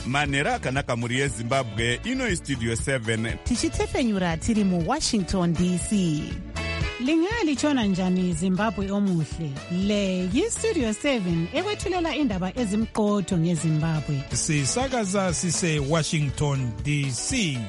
manhero akanaka mhuri yezimbabwe. Ino istudio 7 tichitefenyura tiri muWashington DC. Lingalitshona njani Zimbabwe omuhle? Le yistudio 7 ekwethulela indaba ezimqotho ngeZimbabwe. Sisakaza sise Washington DC.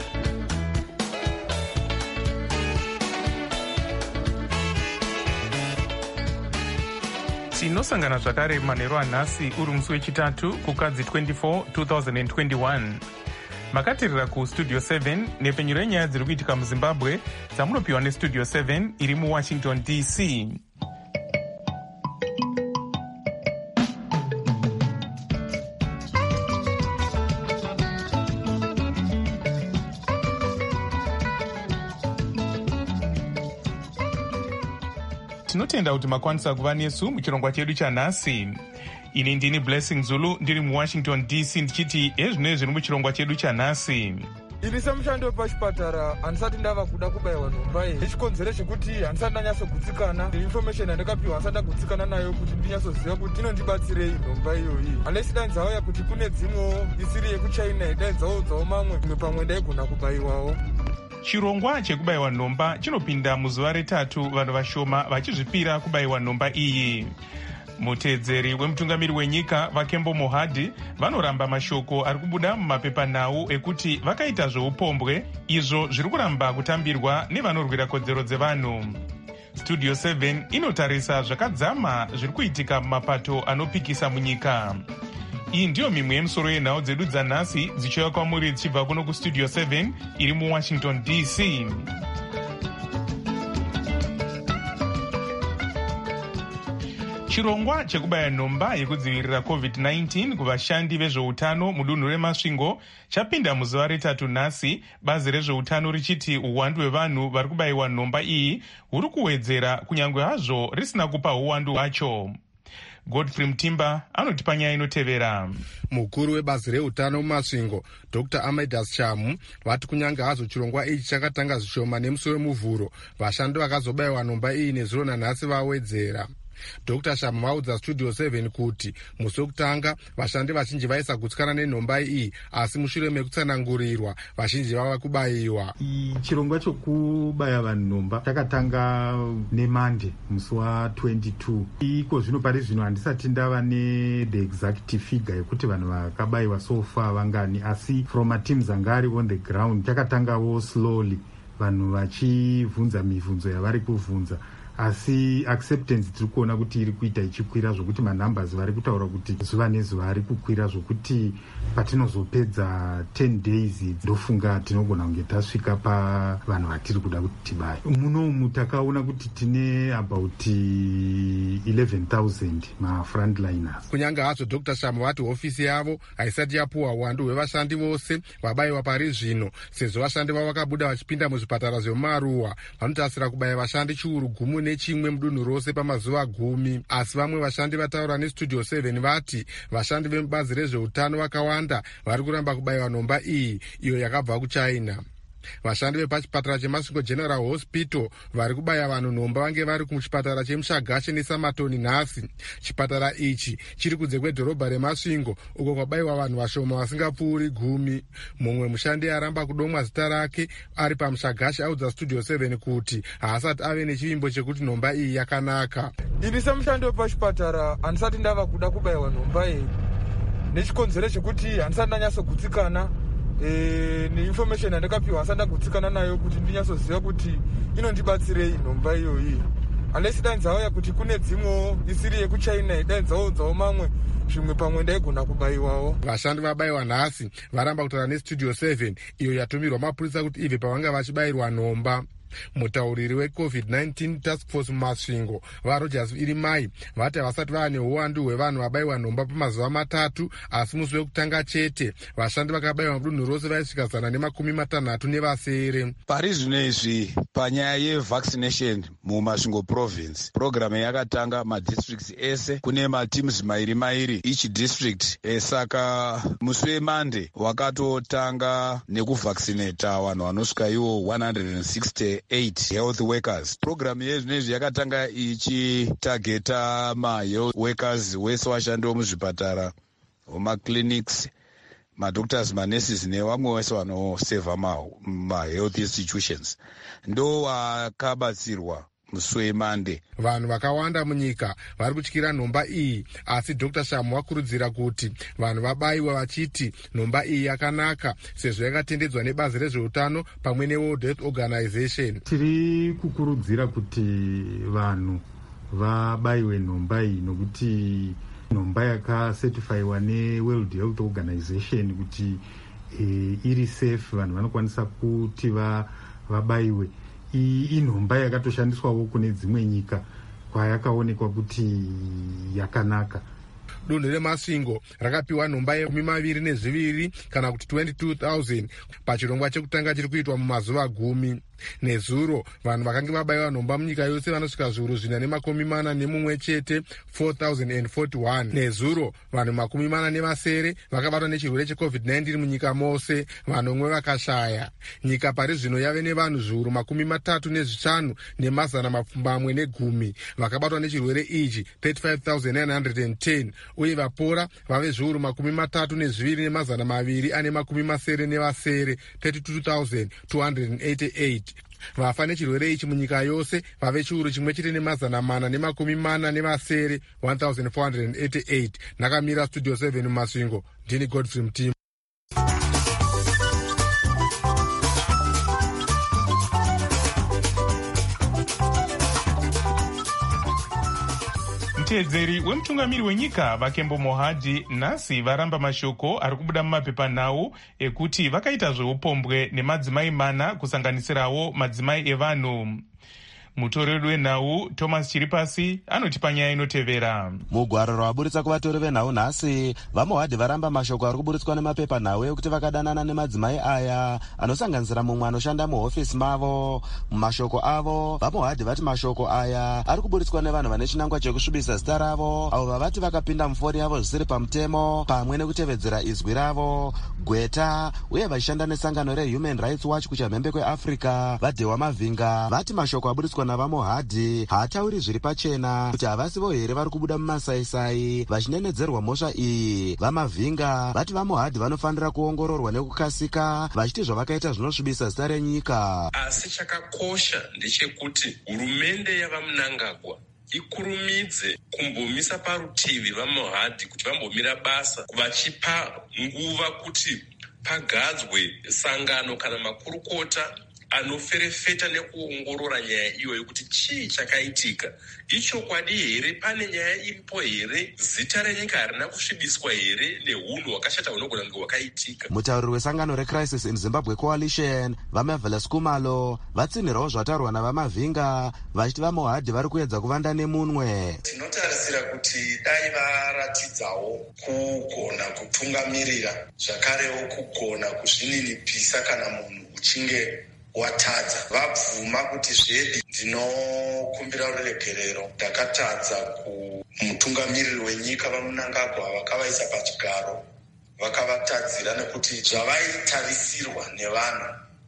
Tinosangana zvakare manhero anhasi uri musi wechitatu kukadzi 24 2021. Makatirira kustudio 7 nepfenyuro yenyaya dziri kuitika muZimbabwe dzamunopiwa nestudio 7 iri muWashington DC. Tinotenda kuti makwanisa kuva nesu muchirongwa chedu chanhasi. Ini ndini Blessing Zulu ndiri muWashington DC ndichiti ezvinoi zviri muchirongwa chedu chanhasi. Ini semushandi wepachipatara handisati ndava kuda kubayiwa nhomba iyi nechikonzero chekuti handisati ndanyasogutsikana neinformation yandakapiwa handisati ndagutsikana nayo kuti ndinyasoziva kuti inondibatsirei nhomba iyoyi. Unless dai nzauya kuti kune dzimwewo isiri yekuchina dai dzaudzawo mamwe imwe pamwe ndaigona kubayiwawo. Chirongwa chekubayiwa nhomba chinopinda muzuva retatu vanhu vashoma vachizvipira kubayiwa nhomba iyi. Muteedzeri wemutungamiri wenyika vaKembo Mohadi vanoramba mashoko ari kubuda mumapepanhau ekuti vakaita zveupombwe izvo zviri kuramba kutambirwa nevanorwira kodzero dzevanhu. Studio 7 inotarisa zvakadzama zviri kuitika mumapato anopikisa munyika. Iyi ndiyo mimwe yemusoro yenhau dzedu dzanhasi dzichiuya kwamuri dzichibva kuno kustudio 7 iri muWashington DC. Chirongwa chekubaya nhomba yekudzivirira COVID-19 kuvashandi vezveutano mudunhu reMasvingo chapinda muzuva retatu nhasi, bazi rezveutano richiti uwandu hwevanhu vari kubayiwa nhomba iyi huri kuwedzera kunyange hazvo risina kupa uwandu hwacho. Godfrey Mtimba anotipa nyaya inotevera. Mukuru webazi reutano muMasvingo Dr. Amidas Chamu vati kunyange hazvo chirongwa ichi chakatanga zvishoma nemusi wemuvhuro, vashandi vakazobayiwa nhomba iyi nezuro nanhasi vawedzera. Dr. Shamu vaudza studio 7 kuti musi wekutanga vashandi vazhinji vaisagutsikana nenhomba iyi, asi mushure mekutsanangurirwa vazhinji vava kubayiwa. Chirongwa chokubaya vanhu nhomba chakatanga neMonday musi wa22. Iko zvino pari zvino handisati ndava the exact figure yekuti vanhu vakabayiwa so far vangani, asi from a teams anga ari on the ground chakatangawo slowly, vanhu vachibvunza mibvunzo yavari kubvunza, asi acceptance tiri kuona kuti iri kuita ichikwira zvokuti manumbers vari kutaura kuti zuva nezuva ari kukwira zvokuti patinozopedza 10 days ndofunga tinogona kunge tasvika pavanhu vatiri kuda kuti tibaye. Munomu takaona kuti tine about 11,000 mafrontliners. Kunyange hazvo Dr. Shamu vati hofisi yavo haisati yapuwa uwandu hwevashandi vose vabayiwa pari zvino, sezvo vashandi vavo vakabuda vachipinda muzvipatara zvemumaruwa vanotasira kubaya vashandi chiuru gumu nechimwe mudunhu rose pamazuva 10. Asi vamwe vashandi vataura nestudio 7 vati vashandi vemubazi rezveutano vakawanda vari kuramba kubayiwa nhomba iyi iyo yakabva kuChina. Vashandi vepachipatara cheMasvingo General Hospital vari kubaya vanhu nhomba vange vari kuchipatara cheMushagashe neSamatoni nhasi. Chipatara ichi chiri kunze kwedhorobha reMasvingo uko kwabayiwa vanhu vashoma vasingapfuuri 10. Mumwe mushandi aramba kudomwa zita rake ari paMushagashe audza studio 7 kuti haasati ave nechivimbo chekuti nhomba iyi yakanaka. Ini semushandi wepachipatara handisati ndava kuda kubayiwa nhomba iyi nechikonzero chekuti handisati ndanyasogutsikana neinformation yandakapiwa handisati ndagutsikana nayo kuti ndinyasoziva kuti inondibatsirei nhomba iyoyi. Unless dai nzauya kuti kune dzimwewo isiri yekuchina dai dzaudzawo mamwe zvimwe pamwe ndaigona kubayiwawo. Vashandi vabayiwa nhasi varamba kutaura nestudio 7 iyo yatumirwa mapurisa kuti ibve pavanga vachibayirwa nhomba. Mutauriri weCovid-19 Task Force muMasvingo vaRogers Irimai vati havasati vava neuwandu hwevanhu vabayiwa nhomba pamazuva 3, asi musi wekutanga chete vashandi vakabayiwa mudunhu rose vaisvika 160 pari zvino izvi. Panyaya yevaccination muMasvingo province, programu yakatanga madistricts ese, kune mateams mairi each district. Saka musi weMonday wakatotanga nekuvaccinata vanhu vanosvika iwo 168 health workers. Programu yezvinezvi yakatanga ichitageta mahealth workers wese vashandi vemuzvipatara, vemaclinics madoctors, manurses nevamwe vese vanosevha mahealth institutions ndo vakabatsirwa musi weMonday. Vanhu vakawanda munyika vari kutyira nhomba iyi, asi Dr. Shamu wakurudzira kuti vanhu vabayiwe vachiti nhomba iyi yakanaka sezvo yakatendedzwa nebazi rezveutano pamwe neWorld Health Organization. Tiri kukurudzira kuti vanhu vabayiwe nhomba iyi nokuti nhomba yakacertifyiwa neWorld Health Organization kuti iri safe, vanhu vanokwanisa kuti vabayiwe. Inhomba yakatoshandiswawo kune dzimwe nyika kwayakaonekwa kuti yakanaka. Dunhu reMasvingo rakapiwa nhomba ye22 kana kuti 22,000 pachirongwa chekutanga chiri kuitwa mumazuva 10. Nezuro vanhu vakange vabayiwa nhomba munyika yose vanosvika zviuru 441 chete, 4,041. Nezuro vanhu 47 vakabatwa nechirwere cheCovid-19 munyika mose, vanomwe vakashaya. Nyika pari zvino yave nevanhu zviuru 35 nemazana mapfumbamwe negumi vakabatwa nechirwere ichi, 35,910, uye vapora vave zviuru 32 nemazana maviri ane makumi masere nevasere, 32,288. Vafa nechirwere ichi munyika yose vave chiuru chimwe chete nemazana mana nemakumi mana nevasere, 1,488. Nakamira Studio 7 muMasvingo, ndini Godfrey Mtima. Mutedzeri wemutungamiri wenyika Vakembo Mohadhi nhasi varamba mashoko ari kubuda mumapepanhau ekuti vakaita zveupombwe nemadzimai mana kusanganisirawo madzimai evanhu. Mutoreri wenhau Thomas Chiripasi anotipa nyaya inotevera. Mugwaro rwaburitsa kuvatori venhau nhasi, vaMohadhi varamba mashoko ari kuburitswa nemapepanhau ekuti vakadanana nemadzimai aya anosanganisira mumwe anoshanda muhofisi mavo. Mumashoko avo, vaMohadhi vati mashoko aya ari kuburitswa nevanhu vane chinangwa chekusvibisa zita ravo, avo vavati vakapinda mufori yavo zvisiri pamutemo pamwe nekutevedzera izwi ravo, gweta, uye vachishanda nesangano reHuman Rights Watch kuchamhembe kweAfrica. Vadhewa Mavhinga vati mashoko aburitswa navaMohadhi haatauri zviri pachena kuti havasivo here vari kubuda mumasaisai vachinenedzerwa mhosva iyi. VaMavhinga vati vaMohadhi vanofanira kuongororwa nekukasika, vachiti zvavakaita zvinosvibisa zita renyika. Asi chakakosha ndechekuti hurumende yavaMnangagwa ikurumidze kumbomisa parutivi vaMohadhi kuti vambomira basa, vachipa nguva kuti pagadzwe sangano kana makurukota anoferefeta nekuongorora nyaya iyoyo kuti chii chakaitika. Ichokwadi here? Pane nyaya iripo here? Zita renyika harina kusvibiswa here nehunhu hwakashata hunogona kunge hwakaitika? Mutauriri wesangano reCrisis in Zimbabwe Coalition vaMarvelous Kumalo vatsinhirawo zvataurwa navaMavhinga vachiti vaMohadhi vari kuedza kuvanda nemunwe. Tinotarisira kuti dai varatidzawo kugona kutungamirira, zvakarewo kugona kuzvininipisa kana munhu uchinge watadza. Vabvuma kuti zvedi ndinokumbira ruregerero, ndakatadza kumutungamiriri wenyika vaMnangagwa vakavaisa pachigaro, vakavatadzira nekuti zvavaitarisirwa nevanhu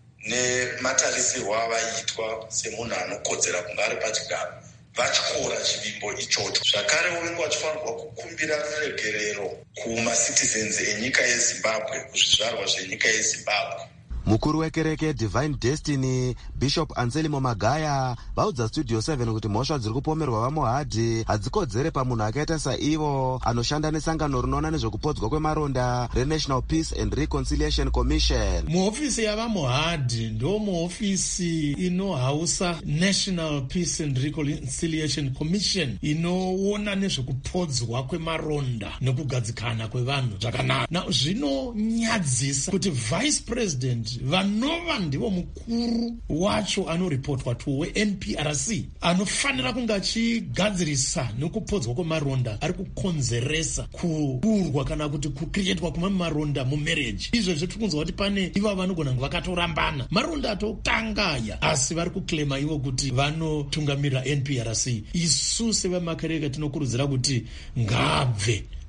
nematarisirwo avaiitwa semunhu anokodzera kunga ari pachigaro vatyora chivimbo ichocho. Zvakare unenge vachifanirwa kukumbira ruregerero kumacitizens enyika yeZimbabwe, kuzvizvarwa zvenyika yeZimbabwe. Mukuru wekereke Divine Destiny Bishop Anselmo Magaya vaudza Studio 7 kuti mhosva dziri kupomerwa vaMohadhi hadzikodzere pamunhu akaita saivo anoshanda nesangano rinoona nezvekupodzwa kwemaronda reNational Peace and Reconciliation Commission. Muhofisi yavaMohadhi ndo muhofisi inohausa National Peace and Reconciliation Commission inoona nezvekupodzwa kwemaronda nekugadzikana kwevanhu zvakanaka. Zvinonyadzisa kuti Vice President vanova ndivo mukuru wacho anoripotwa weNPRC anofanira kunga achigadzirisa nekupodzwa kwemaronda ari kukonzeresa kuurwa kana kuti kukrietwa kwemaronda mumarriage. Izvezvo tiri kunzwa kuti pane ivo vanogona kunge vakatorambana maronda atotanga aya, asi vari kuklema ivo kuti vanotungamirira NPRC. Isu sevamakereke tinokurudzira kuti ngabve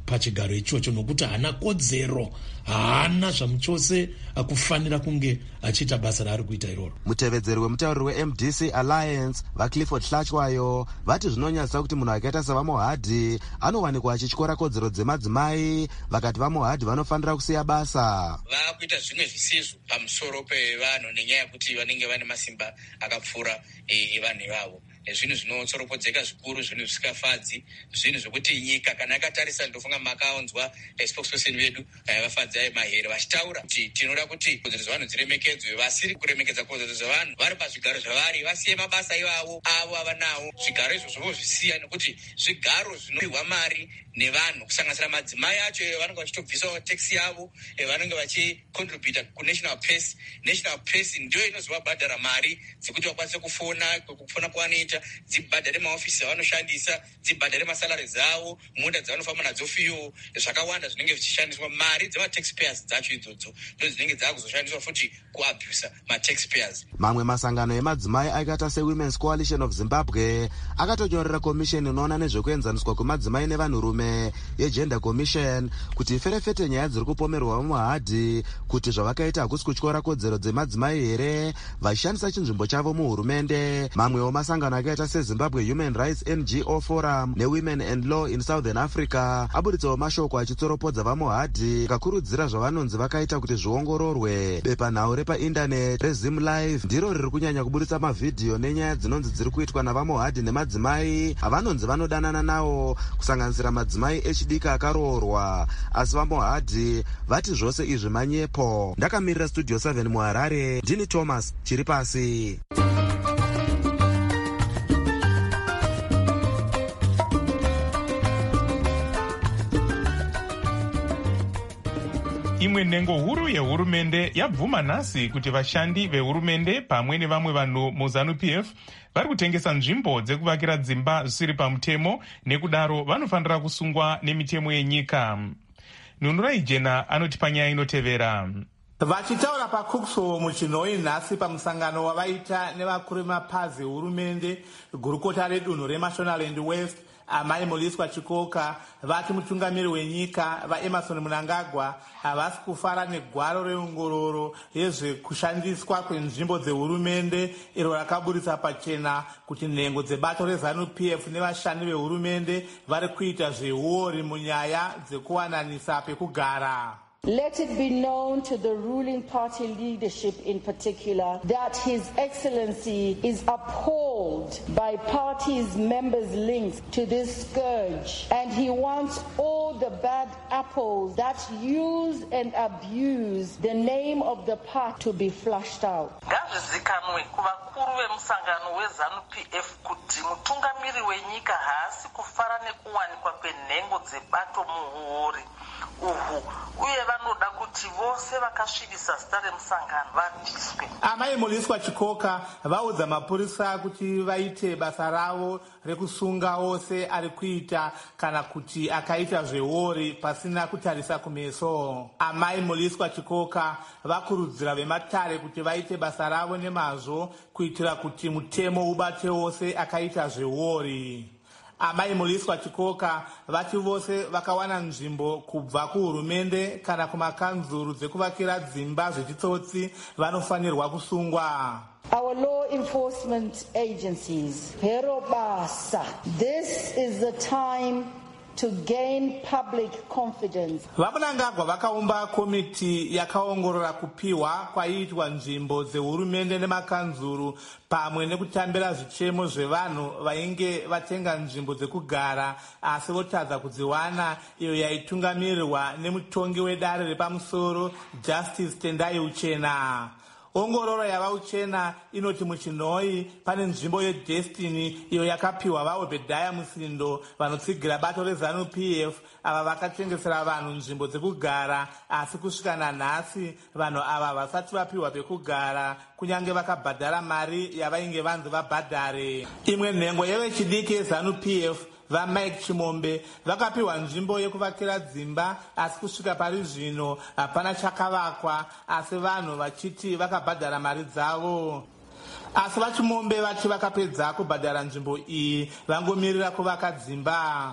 pachigaro ichocho, nokuti haana kodzero, haana zvamuchose akufanira kunge achiita basa raari kuita iroro. Mutevedzeri wemutauriri weMDC Alliance vaClifford Hlachwayo vati zvinonyatsa kuti munhu akaita sevaMohadhi anowanikwa achityora kodzero dzemadzimai, vakati vaMohadhi vanofanira kusiya basa. Vakuita zvimwe zvisizvo pamusoro pevanhu nenyaya yekuti vanenge vane masimba akapfuura evanhu ivavo. Zvinhu zvinotsoropedzeka zvikuru, zvinhu zvisikafadzi, zvinhu zvokuti nyika kana yakatarisa, ndofunga makaonzwa spokesperson vedu vafadzi mahere vachitaura kuti tinoda kuti kodzero dzevanhu dziremekedzwe. Vasiri kuremekedza kodzero dzevanhu vari pazvigaro zvavari vasiye mabasa ivavo avo avanawo. Zvigaro izvo zvozvisiya nekuti zvigaro zvinopihwa mari nevanhu, kusanganisira madzimai acho vanenge vachitobvisawo taxi yavo, vanenge vachicontributa kunational pace. National pace ndio inozovabhadhara mari dzekuti vakwanise kufona kwavanoita, dzibhadhare maofisi avanoshandisa, dzibhadhare masalari dzavo, munda dzavanofamba nadzo, fiyo, zvakawanda zvinenge zvichishandiswa. Mari dzemataxpayers dzacho idzodzo ndo dzinenge dzakuzoshandiswa futi kuabhusa mataxpayers. Mamwe masangano emadzimai akaita seWomen's Coalition of Zimbabwe akatonyorera komisheni inoona nezvekuenzaniswa kwemadzimai nevanhurume yeGender Commission kuti iferefete nyaya dziri kupomerwa vaMohadhi kuti zvavakaita hakusi kutyora kodzero dzemadzimai here, vachishandisa chinzvimbo chavo muhurumende. Mamwewo masangano akaita seZimbabwe Human Rights NGO Forum neWomen and Law in Southern Africa aburitsawo mashoko achitsoropodza vaMohadhi, akakurudzira zvavanonzi vakaita kuti zviongororwe. Bepanhau repaindaneti reZim Live ndiro riri kunyanya kuburitsa mavhidhiyo nenyaya dzinonzi dziri kuitwa navaMohadhi nemadzimai avanonzi vanodanana nawo, kusanganisira madzimai echidiki akaroorwa. Asi vaMohadhi vati zvose izvi manyepo. Ndakamirira Studio 7 muHarare, ndini Thomas Chiripasi. Imwe nhengo huru yehurumende yabvuma nhasi kuti vashandi vehurumende pamwe nevamwe vanhu muZANU-PF vari kutengesa nzvimbo dzekuvakira dzimba zvisiri pamutemo, nekudaro vanofanira kusungwa nemitemo yenyika. Nunurai Jena anoti panyaya inotevera. Vachitaura paCookshall muChinhoyi nhasi pamusangano wavaita nevakuru vemapazi ehurumende gurukota redunhu reMashonaland West, Amai Muliswa Chikoka vati mutungamiri wenyika vaEmmerson Mnangagwa havasi kufara negwaro reongororo yezvekushandiswa kwenzvimbo dzehurumende iro rakaburitsa pachena kuti nhengo dzebato reZANU-PF nevashandi vehurumende vari kuita zveuori munyaya dzekuwananisa pekugara. Let it be known to the ruling party leadership in particular that His Excellency is appalled by party's members' links to this scourge, and he wants all the bad apples that use and abuse the name of the party to be flushed out. Ngazvizikanwe kuvakuru vemusangano weZANU-PF kuti mutungamiri wenyika haasi kufara nekuwanikwa kwenhengo dzebato muhuori uhu, uye vanoda kuti vose vakasvibisa zita remusangano vabviswe. Amai Muliswa Chikoka vaudza mapurisa kuti vaite basa ravo rekusunga wose ari kuita kana kuti akaita zveuori pasina kutarisa kumeso. Amai Muliswa Chikoka vakurudzira vematare kuti vaite basa ravo nemazvo kuitira kuti mutemo ubate wose akaita zveuori. Amai Muliswa Chikoka vati vose vakawana nzvimbo kubva kuhurumende kana kumakanzuru dzekuvakira dzimba zvechitsotsi vanofanirwa kusungwa. Our law enforcement agencies, Hero Basa, this is the time to gain public confidence. VaMnangagwa vakaumba komiti yakaongorora kupiwa kwaiitwa nzvimbo dzehurumende nemakanzuru pamwe nekutambira zvichemo zvevanhu vainge vatenga nzvimbo dzekugara asi votadza kudziwana, iyo yaitungamirirwa nemutongi wedare repamusoro Justice Tendai Uchena. Ongororo yava Uchena inoti muChinhoyi pane nzvimbo yeDestiny iyo yakapiwa vaObhedhaya Musindo vanotsigira bato reZANU-PF ava vakatengesera vanhu nzvimbo dzekugara, asi kusvika nanhasi vanhu ava vasati vapiwa pekugara kunyange vakabhadhara mari yavainge vanzi vabhadhare. Imwe nhengo yevechidiki yeZANU-PF vaMike Chimombe vakapiwa nzvimbo yekuvakira dzimba, asi kusvika pari zvino hapana chakavakwa, asi vanhu vachiti vakabhadhara mari dzavo. Asi vaChimombe vati vakapedza kubhadhara nzvimbo iyi vangomirira kuvaka dzimba.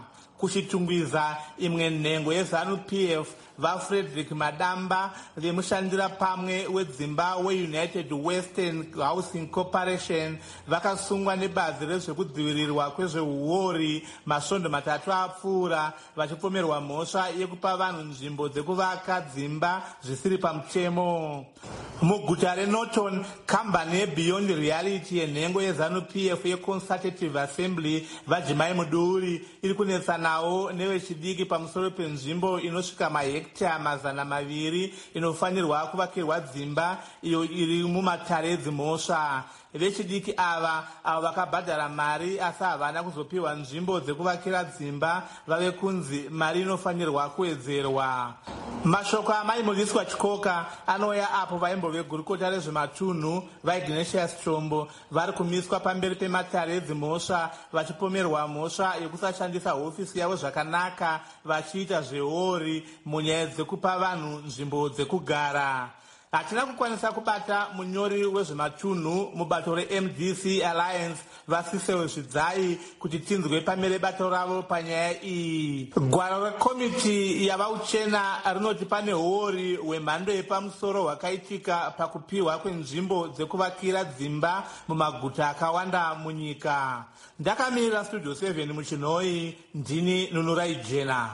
kuchitungwiza imwe nhengo yeZANU-PF vaFrederick Madamba vemushandira pamwe wedzimba weUnited Western Housing Corporation vakasungwa nebazi rezvekudzivirirwa kwezveuori masvondo 3 apfuura vachipomerwa mhosva yekupa vanhu nzvimbo dzekuvaka dzimba zvisiri pamutemo. Muguta reNorton, kambani yeBeyond Reality yenhengo yeZANU-PF yeConsultative Assembly vaJimai Muduri iri kunetsanawo nevechidiki pamusoro penzvimbo inosvika mahekita 200 inofanirwa kuvakirwa dzimba iyo iri mumatare edzimhosva. Vechidiki ava vakabhadhara mari asi havana kuzopiwa nzvimbo dzekuvakira dzimba vave kunzi mari inofanirwa kuwedzerwa. Mashoko amai Muliswa Chikoka anouya apo vaimbove gurukota rezvematunhu vaIgnatius Chombo vari kumiswa pamberi pematare edzimhosva vachipomerwa mhosva yekusashandisa hofisi yavo zvakanaka vachiita zveori munyaya dzekupa vanhu nzvimbo dzekugara. Hatina kukwanisa kubata munyori wezvematunhu mubato reMDC Alliance Vasisewo Zvidzai kuti tinzwe pamere bato ravo panyaya iyi. Gwaro rekomiti yavauchena rinoti pane huori hwemhando yepamusoro hwakaitika pakupiwa kwenzvimbo dzekuvakira dzimba mumaguta akawanda munyika. Ndakamirira Studio 7 muChinhoi, ndini Nunurai Jena.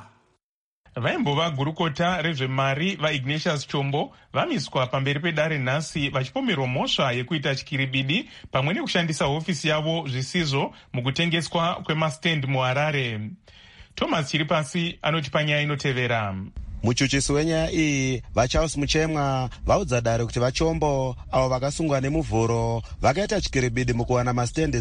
Vaimbova gurukota rezvemari vaIgnatius Chombo vamiswa pamberi pedare nhasi vachipomerwa mhosva yekuita chikiribidi pamwe nekushandisa hofisi yavo zvisizvo mukutengeswa kwemastendi muHarare. Thomas Chiripasi anoti panyaya inotevera. Muchuchisi wenyaya iyi vaCharles Muchemwa vaudza dare kuti vaChombo avo vakasungwa nemuvhuro vakaita chikiribidi mukuwana mastendi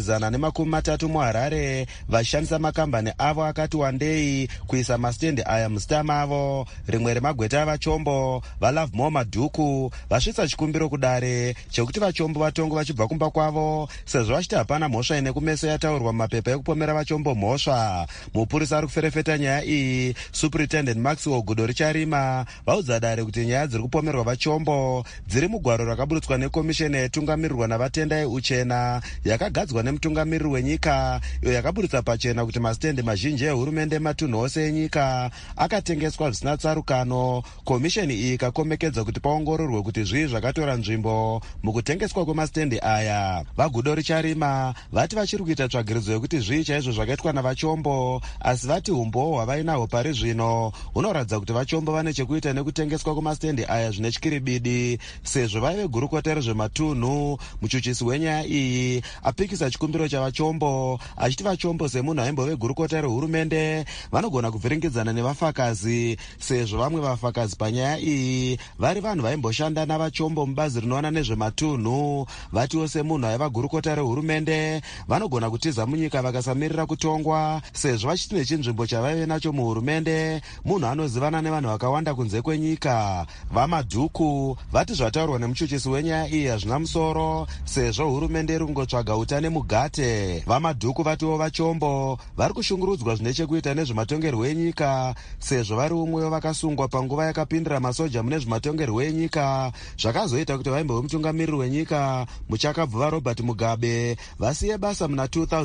130 muHarare vachishandisa makambani avo akati wandei kuisa mastendi aya muzita mavo. Rimwe remagweta avaChombo vaLove More Madhuku vasvitsa chikumbiro kudare chekuti vaChombo vatongo vachibva kumba kwavo sezvo vachiti hapana mhosva ine kumeso yataurwa mumapepa ekupomera vaChombo mhosva. Mupurisa ari kuferefeta nyaya iyi Superintendent Maxwell Gudoricha Rima vaudza dare kuti nyaya dziri kupomerwa vaChombo dziri mugwaro rakaburutswa nekomisheni yaitungamirirwa navatenda euchena yakagadzwa nemutungamiriri wenyika iyo yakaburutsa pachena kuti mastendi mazhinji ehurumende ematunhu ose enyika akatengeswa zvisina tsarukano. Komisheni iyi ikakomekedza kuti paongororwe kuti zvii zvakatora nzvimbo mukutengeswa kwemastendi aya. Vagudoricha Rima vati vachiri kuita tsvagiridzo yekuti zvii chaizvo zvakaitwa navaChombo, asi vati umbowo hwavainahwo pari zvino hunoratidza kuti vaChombo vane chekuita nekutengeswa kwemastendi aya zvine chikiribidi sezvo vaive gurukota rezvematunhu. Muchuchisi wenyaya iyi apikisa chikumbiro chavaChombo achiti vaChombo semunhu aimbove gurukota rehurumende vanogona kuvhiringidzana nevafakazi sezvo vamwe vafakazi panyaya iyi vari vanhu vaimboshanda navaChombo mubazi rinoona nezvematunhu. Vatiwo semunhu aiva gurukota rehurumende vanogona kutiza munyika vakasamirira kutongwa sezvo vachiti nechinzvimbo chavaive nacho muhurumende munhu anozivana nevanhu vakawanda kunze kwenyika. VaMadhuku vati zvataurwa nemuchuchisi wenyaya iyi hazvina musoro sezvo hurumende iri kungotsvaga utane mugate. VaMadhuku vatiwo vaChombo vari kushungurudzwa zvine chekuita nezvematongerwo enyika sezvo vari umwewo vakasungwa panguva yakapindira masoja mune zvematongerwo enyika zvakazoita kuti vaimbove mutungamiriri wenyika muchakabvuva Robert Mugabe vasiye basa muna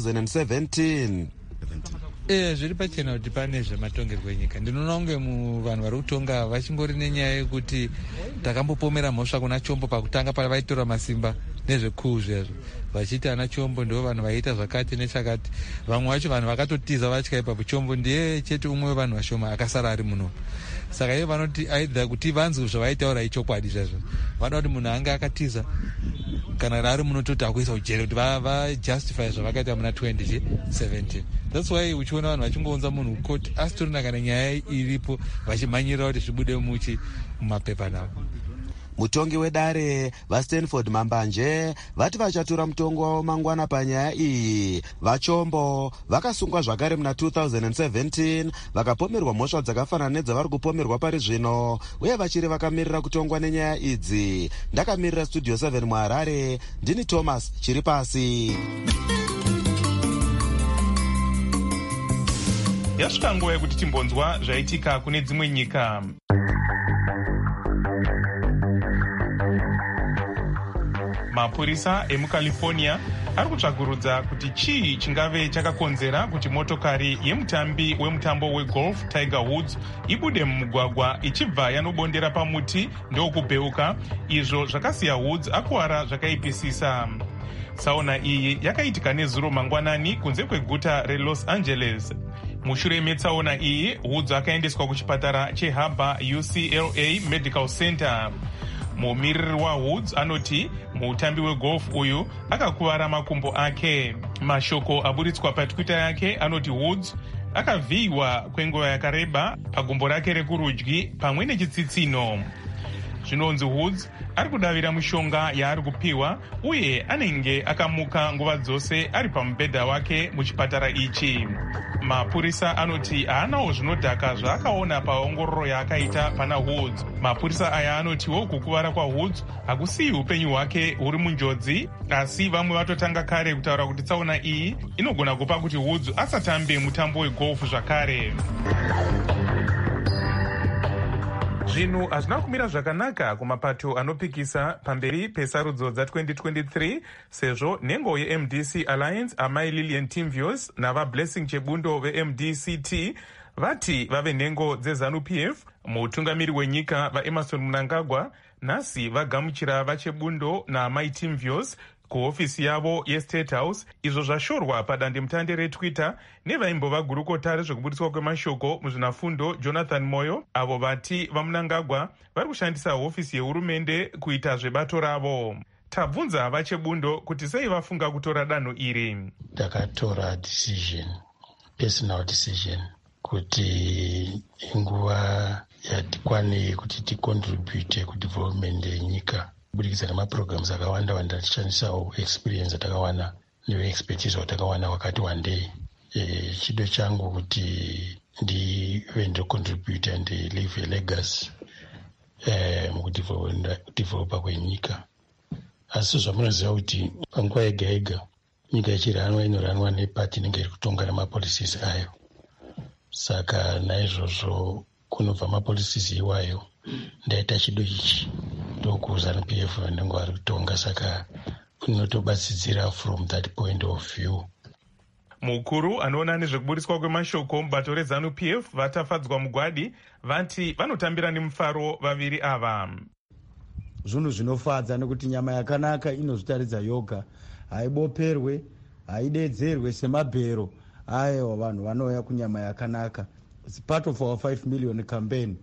2017. Zviri pachena kuti pane zvematongerwo enyika. Ndinoona kunge vanhu vari kutonga vachingori nenyaya yekuti takambopomera mhosva kuna Chombo pakutanga pavaitora masimba nezvekuu zvezvo vachiti ana Chombo ndo vanhu vaiita zvakati nechakati. Vamwe vacho vanhu vakatotiza vatya ipapo Chombo ndiye chete umwe wevanhu vashoma akasara ari muno. Saka ivo vanoti aidha kuti vanzi zvavaitaura ichokwadi zvezvo vanoda kuti munhu anga akatiza kana ari muno toti akuisa ujere kuti vajustify zvavakaita muna 2017. That's why uchiona vanhu vachingounza munhu kukoti asitorina kana nyaya iripo vachimhanyirira kuti zvibude mumapepa navo. Mutongi wedare vaStanford Mambanje vati vachatura mutongo wavo mangwana panyaya iyi. VaChombo vakasungwa zvakare muna 2017 vakapomerwa mhosva dzakafanana nedzavari kupomerwa pari zvino uye vachiri vakamirira kutongwa nenyaya idzi. Ndakamirira Studio 7 muHarare, ndini Thomas Chiripasi. Yasvika nguva yekuti timbonzwa zvaitika kune dzimwe nyika. Mapurisa emucalifornia ari kutsvakurudza kuti chii chingave chakakonzera kuti motokari yemutambi wemutambo wegolf Tiger Woods ibude mumugwagwa ichibva yanobondera pamuti ndokubheuka, izvo zvakasiya Woods akuwara zvakaipisisa. Tsaona iyi yakaitika nezuro mangwanani kunze kweguta reLos Angeles. Mushure metsaona iyi, Woods akaendeswa kuchipatara cheHarbor UCLA Medical Center. Mumiriri waWoods anoti mutambi wegolf uyu akakuvara makumbo ake. Mashoko aburitswa paTwitter yake anoti Woods akavhiyiwa kwenguva yakareba pagumbo rake rekurudyi pamwe nechitsitsino. Zvinonzi Woods ari kudavira mishonga yaari kupiwa uye anenge akamuka nguva dzose ari pamubhedha wake muchipatara ichi. Mapurisa anoti haanawo zvinodhaka zvaakaona paongororo yaakaita pana Woods. Mapurisa aya anotiwo kukuvara kwaWoods hakusiyi upenyu hwake huri munjodzi, asi vamwe vatotanga kare kutaura kuti tsaona iyi inogona kupa kuti Woods asatambe mutambo wegolf zvakare. Zvinhu hazvina kumira zvakanaka kumapato anopikisa pamberi pesarudzo dza2023 sezvo nhengo yeMDC Alliance amai Lillian Timvios navaBlessing Chebundo veMDCT vati vave nhengo dzeZANU-PF. Mutungamiri wenyika vaEmmerson Mnangagwa nhasi vagamuchira vaChebundo naamai Timvios kuhofisi yavo yeState House, izvo zvashorwa padandemutande reTwitter nevaimbova gurukota rezvekuburiswa kwemashoko muzvinafundo Jonathan Moyo, avo vati vaMnangagwa vari kushandisa hofisi yehurumende kuita zvebato ravo. Tabvunza vaChebundo kuti sei vafunga kutora danho iri. Takatora personal decision kuti inguva yatikwane kuti ticontribute kudevelopment yenyika kubudikidza nemaprograms akawanda wanda tichishandisawo experience atakawana neexpertise watakawana wakati wandei. Chido changu kuti ndive ndocontribute and leave a legacy mukudevelopa kwenyika. Asi zvamunoziva kuti panguva yega yega nyika ichiranwa inoranwa nepati inenge iri kutonga nemapolicies ayo. Saka naizvozvo kunobva mapolicies iwayo ndaita chido ichi ndokuZANU-PF vanenge vari kutonga, saka unotobatsidzira from that point of view. Mukuru anoona nezvekuburiswa kwemashoko mubato reZANU-PF vatafadzwa mugwadi vati vanotambira nemufaro vaviri ava. Zvinhu zvinofadza nekuti nyama yakanaka inozvitaridza yoga, haiboperwe haidedzerwe semabhero. Aiwa, vanhu vanouya kunyama yakanaka. It's part of our 5 million campaign.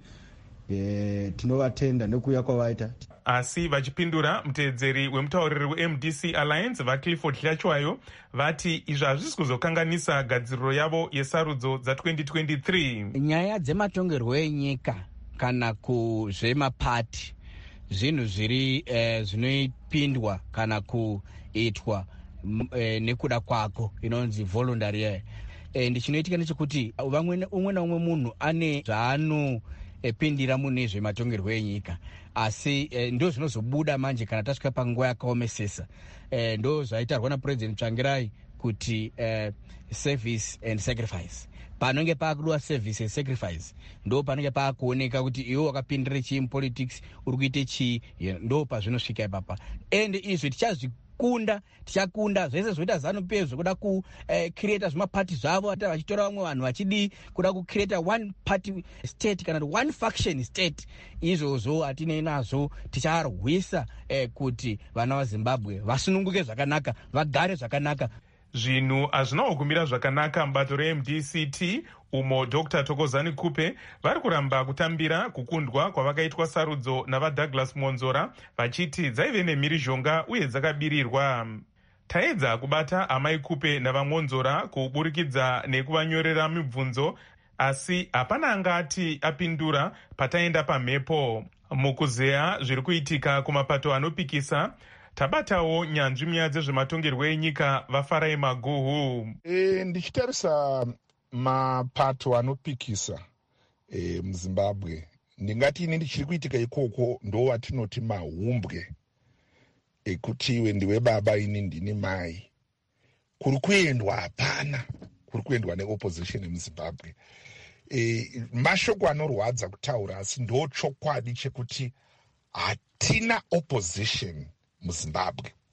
Tinovatenda nekuuya kwavaita. Asi vachipindura, muteedzeri wemutauriri weMDC Alliance vaClifford Hlachwayo vati izvi hazvisi kuzokanganisa gadziriro yavo yesarudzo dza2023. Nyaya dzematongerwo enyika kana kuzvemapati zvinhu zviri zvinoipindwa kana kuitwa nekuda kwako, inonzi voluntary. Ndichinoitika nechekuti umwe naumwe munhu ane zvaanopindira mune zvematongerwo enyika, asi ndo zvinozobuda manje kana tasvika panguva yakaomesesa. Ndo zvaitarwa naPresident Tsvangirai kuti service and sacrifice. Panenge pakudiwa service and sacrifice ndo panenge pakuoneka kuti iwe wakapindira chii mupolitics, uri kuite chii, ndo pazvinosvika ipapa. And izvi tichakunda zvese zvoita ZANU-PF zvekuda kucreata zvimapati zvavo, vachitora vamwe vanhu vachidi kuda kucreata one party state kana one faction state. Izvozvo hatinei nazvo, ticharwisa kuti vana vaZimbabwe vasununguke zvakanaka, vagare zvakanaka. Zvinhu hazvinawo kumira zvakanaka mubato reMDCT umo Dr. Thokozani Kupe vari kuramba kutambira kukundwa kwavakaitwa sarudzo navaDouglas Monzora vachiti dzaive nemhirizhonga uye dzakabirirwa. Taedza kubata amai Kupe navaMonzora kuburikidza nekuvanyorera mibvunzo, asi hapana angati apindura pataenda pamhepo. Mukuzeya zviri kuitika kumapato anopikisa, tabatawo nyanzvi munyaya dzezvematongerwo enyika vaFarai Maguhu. Ndichitarisa mapato anopikisa muZimbabwe, ndingati ini ndichiri kuitika ikoko ndo watinoti mahumbwe ekuti iwe ndiwe baba ini ndini mai. Kuri kuendwa hapana, kuri kuendwa neopposition muZimbabwe. Mashoko anorwadza kutaura, asi ndo chokwadi chekuti hatina opposition muZimbabwe.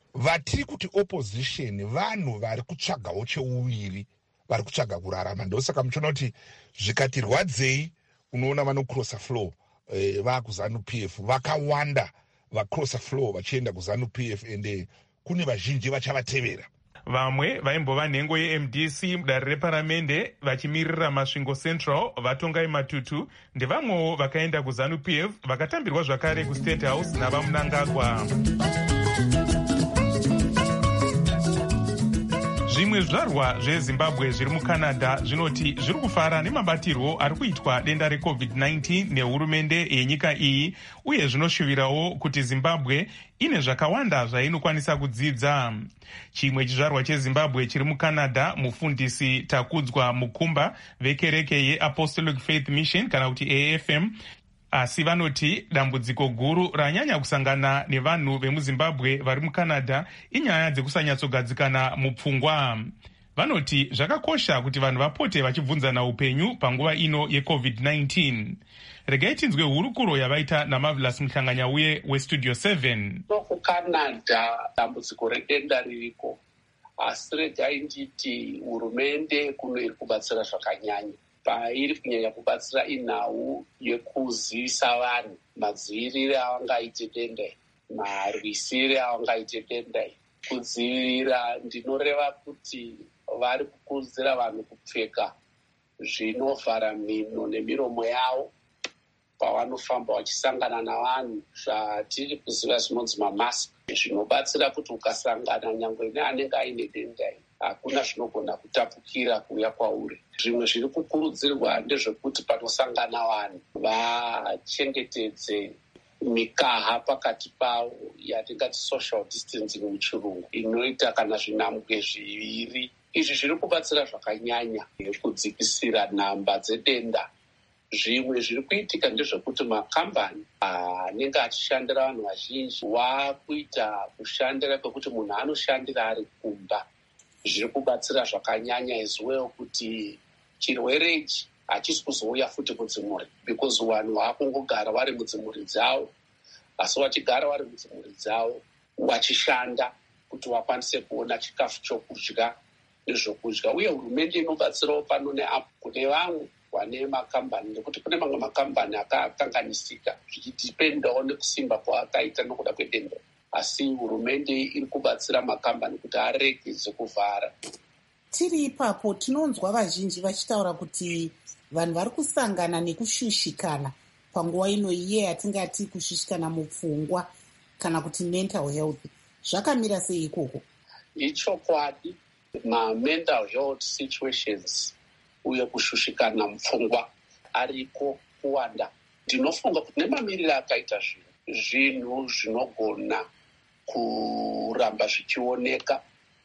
vatiri kuti opposition vanhu vari kutsvagawo cheuviri, vari kutsvaga kurarama. Ndosaka muchiona kuti zvikati rwadzei unoona vanocrossa floor vakuzanu PF vakawanda vacrossa floor vachienda kuzanu PF ende kune vazhinji vachavatevera. Vamwe vaimbova nhengo yeMDC mudare reparamende vachimirira Masvingo Central vatongai Matutu ndevamwewo vakaenda kuzanu PF vakatambirwa zvakare kuState House navamunangagwa. Zvimwe zvizvarwa zveZimbabwe zviri muCanada zvinoti zviri kufara nemabatirwo ari kuitwa denda reCovid-19 nehurumende yenyika iyi, uye zvinoshuvirawo kuti Zimbabwe ine zvakawanda zvainokwanisa kudzidza. Chimwe chizvarwa cheZimbabwe chiri muCanada, mufundisi Takudzwa Mukumba vekereke yeApostolic Faith Mission kana kuti AFM, asi vanoti dambudziko guru ranyanya kusangana nevanhu vemuZimbabwe vari muCanada inyaya dzekusanyatsogadzikana mupfungwa. Vanoti zvakakosha kuti vanhu vapote vachibvunzana upenyu panguva ino yeCovid-19. Regai tinzwe hurukuro yavaita naMarvelous Muhlanganyauye weStudio 7. KuCanada dambudziko redenda ririko, asi regai nditi hurumende kuno iri kubatsira zvakanyanya. Pairi kunyanya kubatsira inhau yekuzivisa vanhu madzivirire avangaite denda, marwisire avangaite denda. Kudzivirira ndinoreva kuti vari kukurudzira vanhu kupfeka zvinovhara mhino nemiromo yavo pavanofamba vachisangana navanhu, zvatiri kuziva zvinonzi mamasiki, zvinobatsira kuti ukasangana nyangwe neanenge aine denda hakuna zvinogona kutapukira kuuya kwauri. Zvimwe zviri kukurudzirwa ndezvekuti panosangana vanhu vachengetedze mikaha pakati pavo yatingati social distancing muchirungu, inoita kana zvinhambwe zviviri. Izvi zviri kubatsira zvakanyanya kudzikisira nhamba dzedenda. Zvimwe zviri kuitika ndezvekuti makambani anenge achishandira vanhu vazhinji waakuita kushandira kwekuti munhu anoshandira ari kumba. Zviri kubatsira zvakanyanya izwewo kuti chirwere ichi hachisi kuzouya futi mudzimuri, because vanhu vakungogara vari mudzimuri dzavo, asi vachigara vari mudzimuri dzavo vachishanda kuti vakwanise kuona chikafu chokudya nezvokudya. Uye hurumende inobatsirawo pano neapo kune vamwe vane makambani, nekuti kune mamwe makambani akakanganisika zvichidhipendawo nekusimba kwaakaita nokuda kwedenda, asi hurumende iri kubatsira makambani kuti aregedze kuvhara. Tiri ipapo tinonzwa vazhinji vachitaura kuti vanhu vari kusangana nekushushikana panguva ino iye yatingati kushushikana mupfungwa kana kuti mental health. Zvakamira sei ikoko? Ichokwadi, ma-mental health situations uye kushushikana mupfungwa ariko kuwanda. Ndinofunga kuti nemamiriro akaita zvinhu zvinogona kuramba zvichioneka,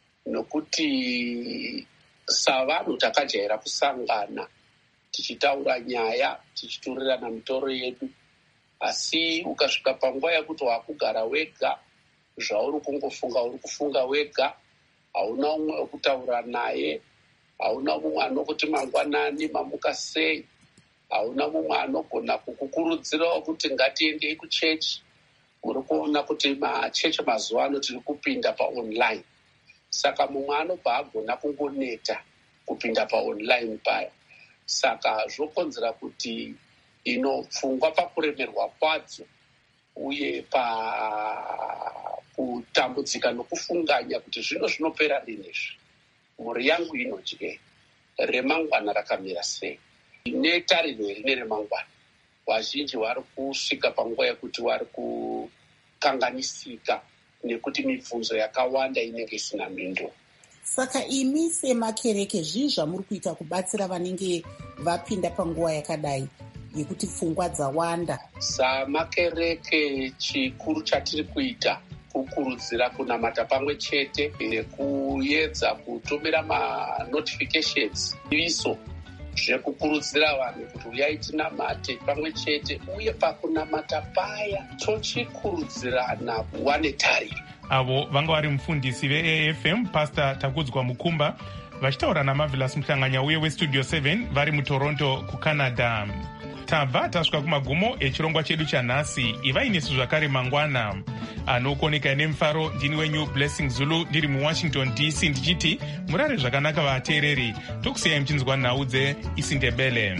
nokuti savanhu takajaira kusangana tichitaura nyaya, tichiturirana mitoro yedu, asi ukasvika panguva yekuti wakugara wega, zvauri kungofunga uri kufunga wega, hauna umwe wekutaura naye, hauna mumwe anokuti mangwanani mamuka sei, hauna mumwe anogona kukukurudzirawo kuti ngatiendei kuchechi. Muri kuona kuti machechi mazuva ano tiri kupinda paonline, saka mumwe anobva agona kungoneta kupinda paonline paya. Saka zvokonzera kuti pfungwa pakuremerwa kwadzo uye pakutambudzika nokufunganya kuti zvino zvinopera rini izvi, mhuri yangu inodye, remangwana rakamira sei, netariro rine remangwana. Vazhinji vari kusvika panguva yekuti vari kukanganisika nekuti mibvunzo yakawanda inenge isina mhindo. Saka imi semakereke zvii zvamuri kuita kubatsira vanenge vapinda panguva yakadai yekuti pfungwa dzawanda? Samakereke chikuru chatiri kuita kukurudzira kunamata pamwe chete nekuedza kutumira ma-notifications iso zvekukurudzira vanhu kuti uyai tinamate pamwe chete, uye pakunamata paya tochikurudzirana kuva netariro. Avo vanga vari mufundisi veAFM Pastor Takudzwa Mukumba vachitaura naMarvelous Muhlanganyauye weStudio 7 vari muToronto kuCanada. tabva tasvika kumagumo echirongwa chedu chanhasi. ivai nesu zvakare mangwana. Anokoneka nemufaro ndini wenyu Blessing Zulu ndiri muWashington DC ndichiti murare zvakanaka vateereri. Tokusiyai muchinzwa nhau dzeIsindebele.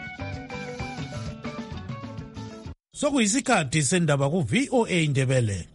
Sokuyisikhathi sendaba ku VOA Ndebele.